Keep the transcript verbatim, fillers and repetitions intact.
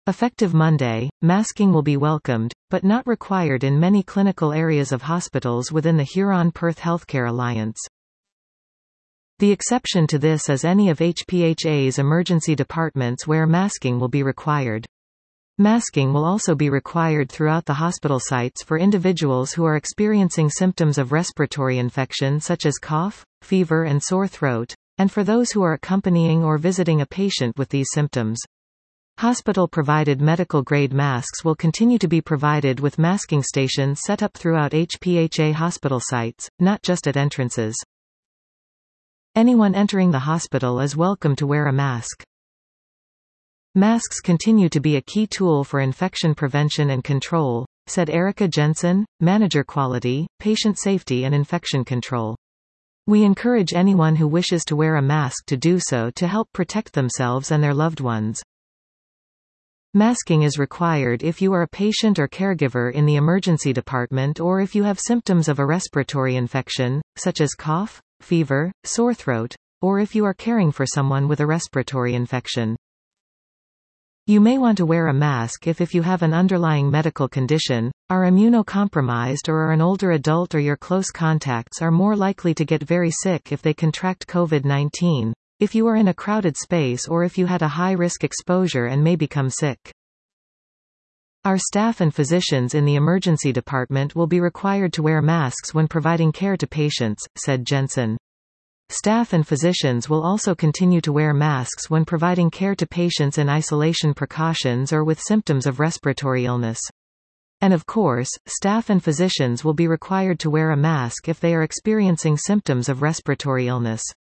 Effective Monday, masking will be welcomed, but not required in many clinical areas of hospitals within the Huron-Perth Healthcare Alliance. The exception to this is any of H P H A's emergency departments where masking will be required. Masking will also be required throughout the hospital sites for individuals who are experiencing symptoms of respiratory infection such as cough, fever and sore throat, and for those who are accompanying or visiting a patient with these symptoms. Hospital-provided medical-grade masks will continue to be provided with masking stations set up throughout H P H A hospital sites, not just at entrances. Anyone entering the hospital is welcome to wear a mask. Masks continue to be a key tool for infection prevention and control, said Erica Jensen, Manager Quality, Patient Safety and Infection Control. We encourage anyone who wishes to wear a mask to do so to help protect themselves and their loved ones. Masking is required if you are a patient or caregiver in the emergency department or if you have symptoms of a respiratory infection, such as cough, fever, sore throat, or if you are caring for someone with a respiratory infection. You may want to wear a mask if if you have an underlying medical condition, are immunocompromised or are an older adult or your close contacts are more likely to get very sick if they contract COVID nineteen, if you are in a crowded space or if you had a high-risk exposure and may become sick. Our staff and physicians in the emergency department will be required to wear masks when providing care to patients, said Jensen. Staff and physicians will also continue to wear masks when providing care to patients in isolation precautions or with symptoms of respiratory illness. And of course, staff and physicians will be required to wear a mask if they are experiencing symptoms of respiratory illness.